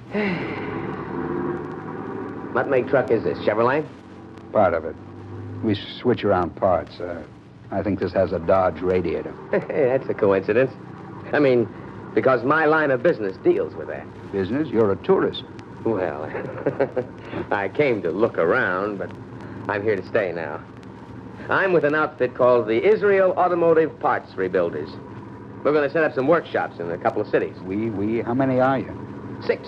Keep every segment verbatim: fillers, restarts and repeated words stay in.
What make truck is this? Chevrolet? Part of it. We switch around parts. Uh, I think this has a Dodge radiator. That's a coincidence. I mean, because my line of business deals with that. Business? You're a tourist. Well, I came to look around, but I'm here to stay now. I'm with an outfit called the Israel Automotive Parts Rebuilders. We're going to set up some workshops in a couple of cities. We, we, how many are you? Six.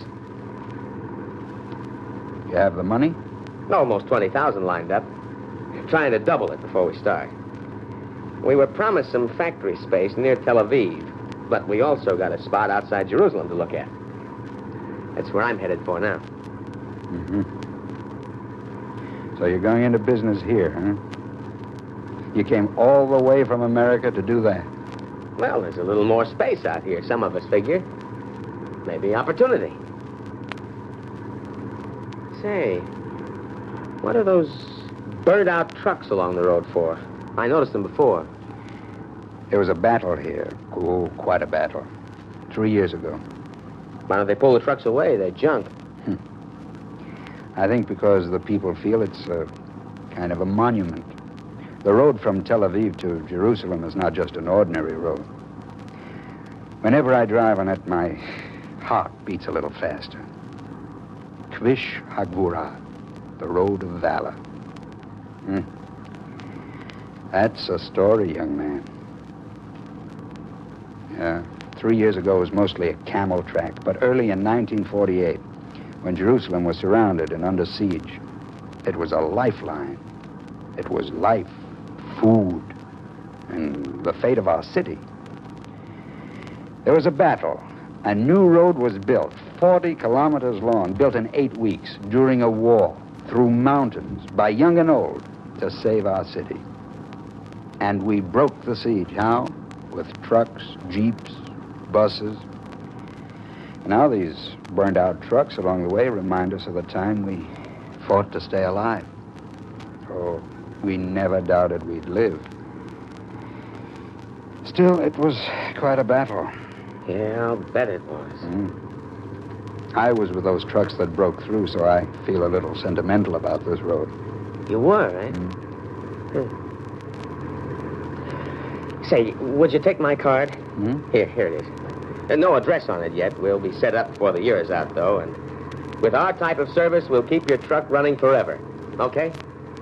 You have the money? Almost twenty thousand lined up. Trying to double it before we start. We were promised some factory space near Tel Aviv, but we also got a spot outside Jerusalem to look at. That's where I'm headed for now. Mm-hmm. So you're going into business here, huh? You came all the way from America to do that? Well, there's a little more space out here, some of us figure. Maybe opportunity. Say, what are those burned-out trucks along the road for? I noticed them before. There was a battle here. Oh, quite a battle. Three years ago. Why don't they pull the trucks away? They're junk. Hmm. I think because the people feel it's a kind of a monument. The road from Tel Aviv to Jerusalem is not just an ordinary road. Whenever I drive on it, my heart beats a little faster. Kvish Hagvura, the road of valor. Hmm. That's a story, young man. Yeah. Three years ago, it was mostly a camel track, but early in nineteen forty-eight, when Jerusalem was surrounded and under siege, it was a lifeline. It was life, food, and the fate of our city. There was a battle. A new road was built, forty kilometers long, built in eight weeks, during a war, through mountains, by young and old, to save our city. And we broke the siege. How? With trucks, jeeps, buses. Now these burned-out trucks along the way remind us of the time we fought to stay alive. Oh, we never doubted we'd live. Still, it was quite a battle. Yeah, I'll bet it was. Mm. I was with those trucks that broke through, so I feel a little sentimental about this road. You were, eh? Mm. Hmm. Say, would you take my card? Hmm? Here, here it is. There's no address on it yet. We'll be set up before the year is out, though, and with our type of service, we'll keep your truck running forever. Okay?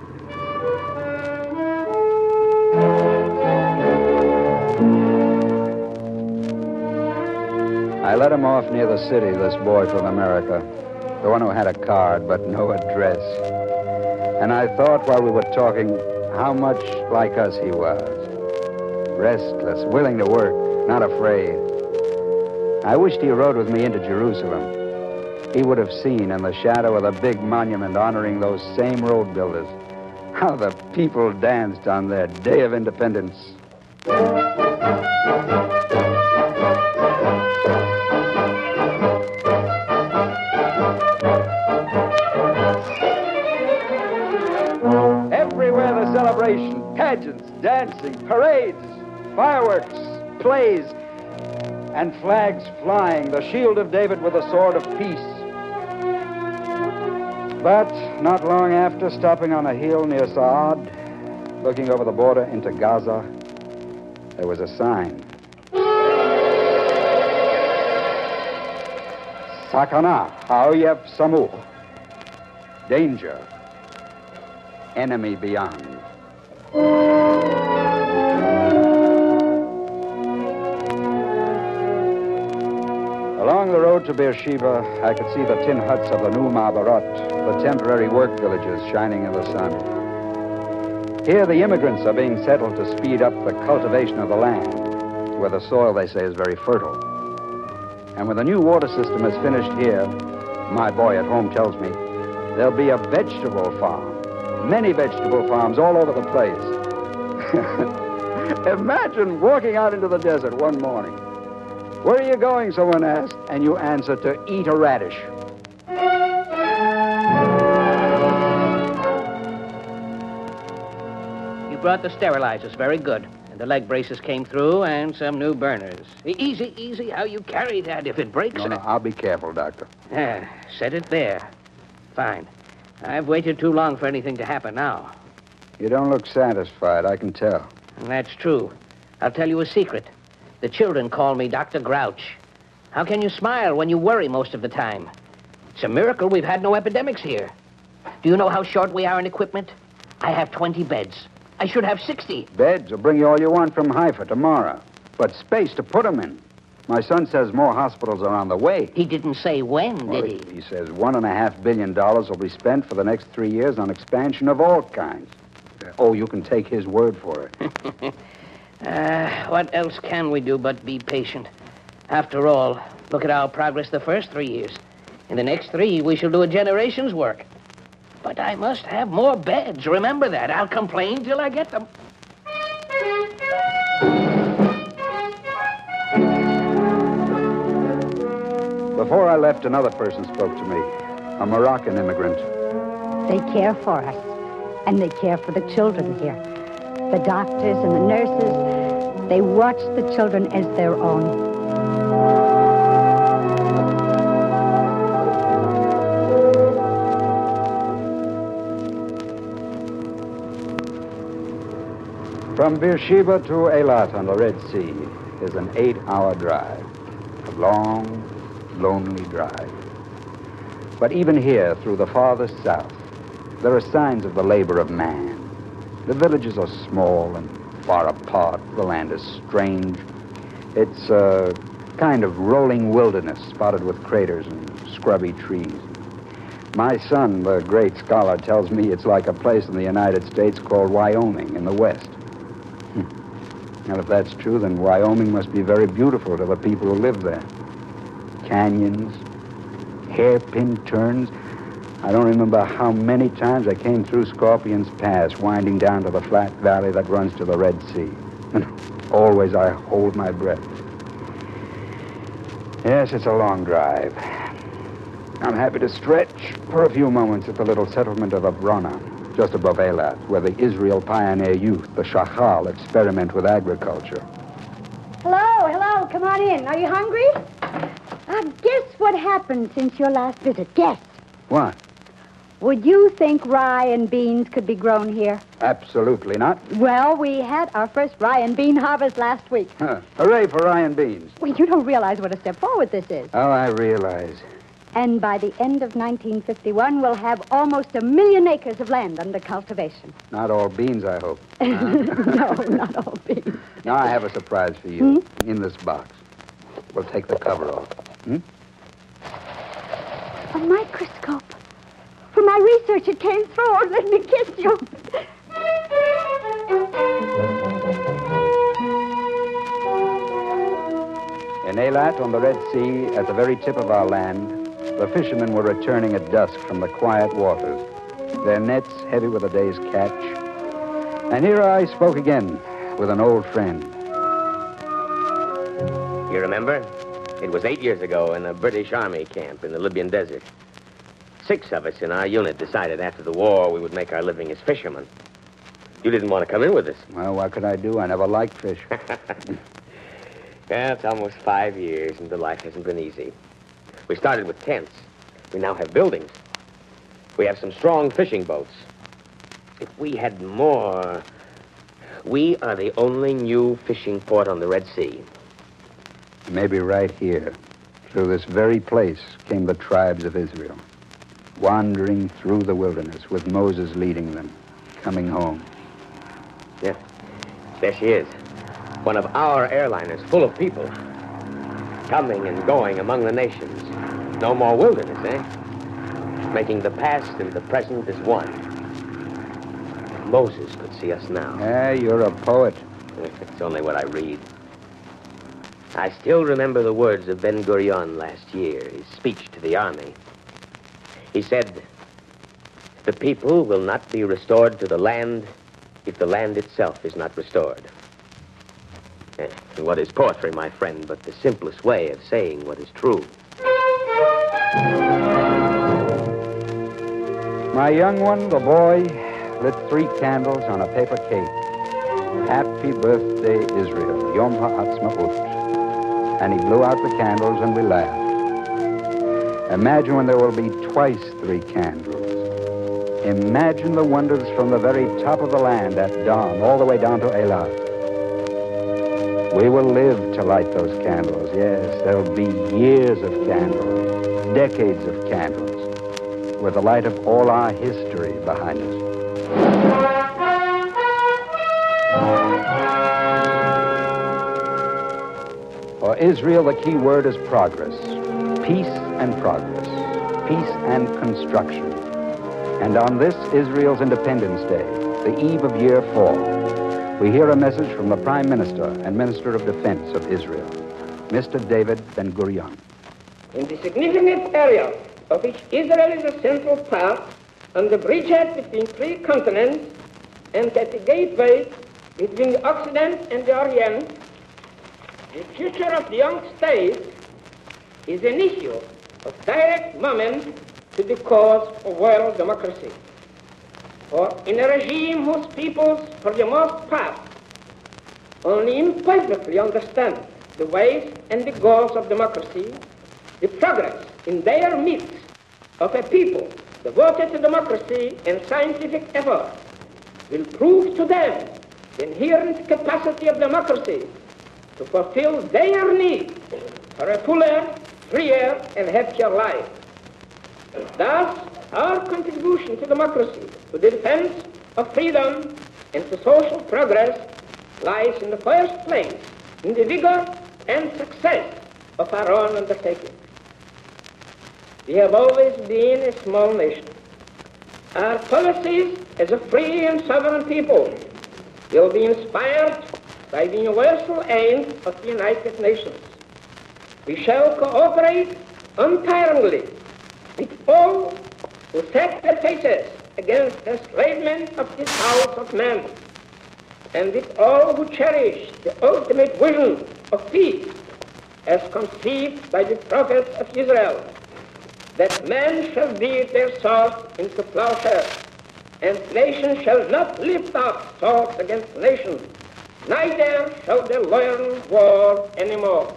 I let him off near the city, this boy from America, the one who had a card but no address. And I thought while we were talking how much like us he was. Restless, willing to work, not afraid. I wished he rode with me into Jerusalem. He would have seen in the shadow of the big monument honoring those same road builders how the people danced on their Day of Independence. Everywhere the celebration, pageants, dancing, parades, fireworks, plays, and flags flying, the shield of David with the sword of peace. But not long after, stopping on a hill near Saad, looking over the border into Gaza, there was a sign. Sakana, Haoyev Samuch. Danger. Enemy beyond. Along the road to Beersheba, I could see the tin huts of the new Ma'abarot, the temporary work villages shining in the sun. Here, the immigrants are being settled to speed up the cultivation of the land, where the soil, they say, is very fertile. And when the new water system is finished here, my boy at home tells me, there'll be a vegetable farm, many vegetable farms all over the place. Imagine walking out into the desert one morning. Where are you going, someone asked, and you answer, to eat a radish. You brought the sterilizers. Very good. And The leg braces came through and some new burners. E- Easy, easy how you carry that. If it breaks... No, no, I- I'll be careful, Doctor. Ah, set it there. Fine. I've waited too long for anything to happen now. You don't look satisfied, I can tell. And that's true. I'll tell you a secret. The children call me Doctor Grouch. How can you smile when you worry most of the time? It's a miracle we've had no epidemics here. Do you know how short we are in equipment? I have twenty beds. I should have sixty. Beds will bring you all you want from Haifa tomorrow. But space to put them in. My son says more hospitals are on the way. He didn't say when, Well, did he? He says one and a half billion dollars will be spent for the next three years on expansion of all kinds. Oh, you can take his word for it. Uh, what else can we do but be patient? After all, look at our progress the first three years. In the next three, we shall do a generation's work. But I must have more beds. Remember that. I'll complain till I get them. Before I left, another person spoke to me. A Moroccan immigrant. They care for us, and they care for the children here. The doctors and the nurses, they watch the children as their own. From Beersheba to Eilat on the Red Sea is an eight-hour drive. A long, lonely drive. But even here, through the farthest south, there are signs of the labor of man. The villages are small and far apart. The land is strange. It's a kind of rolling wilderness spotted with craters and scrubby trees. My son, the great scholar, tells me it's like a place in the United States called Wyoming in the West. And if that's true, then Wyoming must be very beautiful to the people who live there. Canyons, hairpin turns. I don't remember how many times I came through Scorpion's Pass, winding down to the flat valley that runs to the Red Sea. And always I hold my breath. Yes, it's a long drive. I'm happy to stretch for a few moments at the little settlement of Abrona, just above Eilat, where the Israel Pioneer Youth, the Shachal, experiment with agriculture. Hello, hello, come on in. Are you hungry? Uh, guess what happened since your last visit? Guess. What? Would you think rye and beans could be grown here? Absolutely not. Well, we had our first rye and bean harvest last week. Huh. Hooray for rye and beans. Well, you don't realize what a step forward this is. Oh, I realize. And by the end of nineteen fifty-one, we'll have almost a million acres of land under cultivation. Not all beans, I hope. No, not all beans. Now I have a surprise for you in this box. We'll take the cover off. Hmm? A microscope. For my research, it came through. Oh, let me kiss you. In Eilat, on the Red Sea, at the very tip of our land, the fishermen were returning at dusk from the quiet waters, their nets heavy with a day's catch. And here I spoke again with an old friend. You remember? It was eight years ago in a British Army camp in the Libyan desert. Six of us in our unit decided after the war we would make our living as fishermen. You didn't want to come in with us. Well, what could I do? I never liked fish. Yeah, it's almost five years, and the life hasn't been easy. We started with tents. We now have buildings. We have some strong fishing boats. If we had more... We are the only new fishing port on the Red Sea. Maybe right here, through this very place, came the tribes of Israel, wandering through the wilderness with Moses leading them, coming home. Yeah, there she is. One of our airliners full of people. Coming and going among the nations. No more wilderness, eh? Making the past and the present as one. If Moses could see us now. Yeah, you're a poet. It's only what I read. I still remember the words of Ben-Gurion last year, his speech to the army. He said, "The people will not be restored to the land if the land itself is not restored." Eh, and what is poetry, my friend, but the simplest way of saying what is true? My young one, the boy, lit three candles on a paper cake. Happy birthday, Israel, Yom Ha'atzmaut. And he blew out the candles and we laughed. Imagine when there will be twice three candles. Imagine the wonders from the very top of the land at dawn, all the way down to Eilat. We will live to light those candles, yes. There'll be years of candles, decades of candles, with the light of all our history behind us. For Israel, the key word is progress. Peace and progress. Peace and construction. And on this Israel's Independence Day, the eve of year four, we hear a message from the Prime Minister and Minister of Defense of Israel, Mister David Ben-Gurion. In the significant area of which Israel is a central part, on the bridgehead between three continents, and at the gateway between the Occident and the Orient, the future of the young state is an issue of direct moment to the cause of world democracy. For in a regime whose peoples, for the most part, only imperfectly understand the ways and the goals of democracy, the progress in their midst of a people devoted to democracy and scientific effort will prove to them the inherent capacity of democracy to fulfill their need for a fuller, freer, and happier life. Thus, our contribution to democracy, to the defense of freedom, and to social progress lies in the first place in the vigor and success of our own undertaking. We have always been a small nation. Our policies as a free and sovereign people will be inspired by the universal aim of the United Nations. We shall cooperate untiringly with all who set their faces against the enslavement of this house of man, and with all who cherish the ultimate vision of peace as conceived by the prophet of Israel, that men shall beat their swords into plowshares, and nation shall not lift up swords against nation, neither shall they learn war anymore.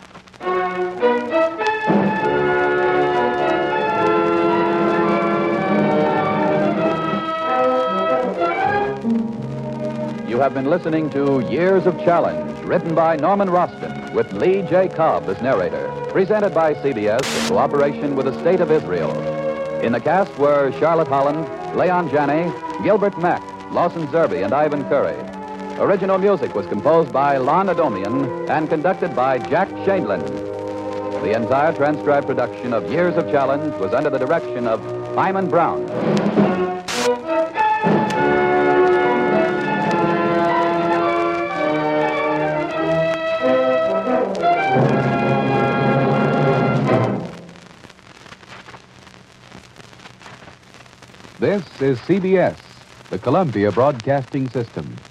You have been listening to Years of Challenge, written by Norman Roston, with Lee J. Cobb as narrator, presented by C B S in cooperation with the State of Israel. In the cast were Charlotte Holland, Leon Janney, Gilbert Mack, Lawson Zerbe, and Ivan Curry. Original music was composed by Lon Adomian and conducted by Jack Shainlin. The entire transcribed production of Years of Challenge was under the direction of Hyman Brown. This is C B S, the Columbia Broadcasting System.